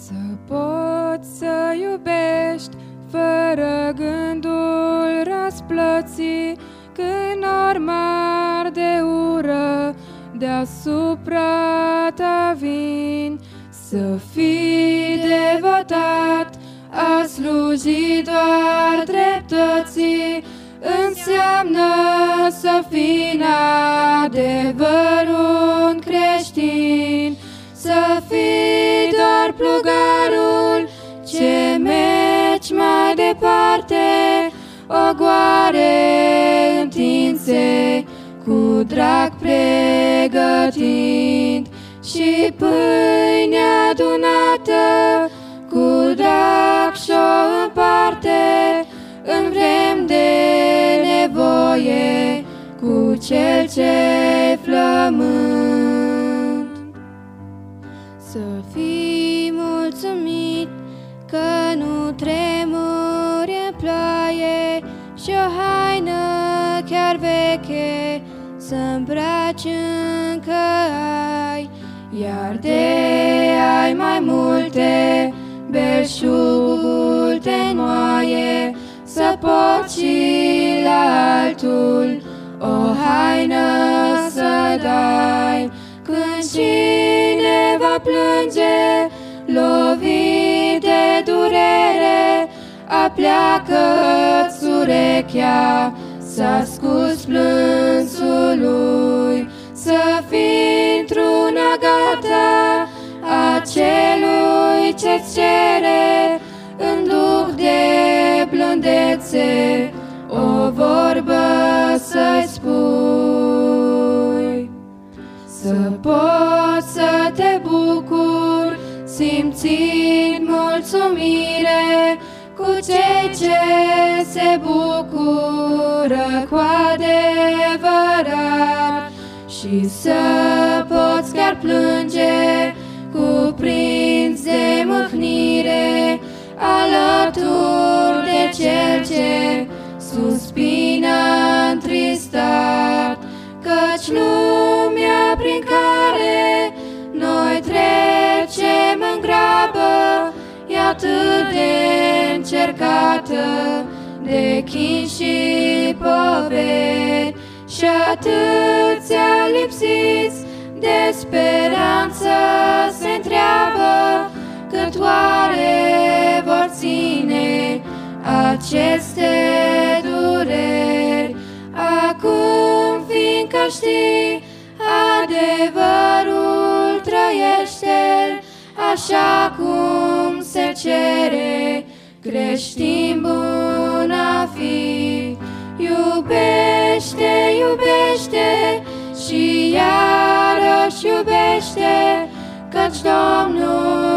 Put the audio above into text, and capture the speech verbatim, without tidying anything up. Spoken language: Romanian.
Să poți să iubești fără gândul răsplății, când normal de ură deasupra ta vin. Să fii devotat a sluji doar dreptății, înseamnă să fii în adevărul creștin. Să fii doar plugarul ce mergi mai departe, ogoare întinse cu drag pregătind, și pâine adunată cu drag și-o împarte în vrem de nevoie cu cel ce-i flământ. Să fii mulțumit că nu tremuri în ploaie și o haină chiar veche să îmbraci încă ai, iar de ai mai multe belșugul te înmoaie, să poți și la altul o haină să dai. Când cineva plânge, lovit de durere, apleacă-ți urechea să asculți plânsul lui. Să fii într-una gata a celui ce-ți cere, în duh de blândețe o vorbă să-i spui. Să poți să te bucuri simțind mulțumire cu cei ce se bucură cu adevărat, și să poți chiar plânge cuprins de mâhnire alături de cel ce suspină întristat, căci lumea prin care noi trecem în grabă e atât de încercată de chin și poveri, și atâția lipsiți de speranță se întreabă cât oare vor ține aceste dureri. Acum, fiindcă știi adevărul, trăiește-l așa cum se cere creștin bun a fi. Iubește, iubește și iarăși iubește, căci Domnul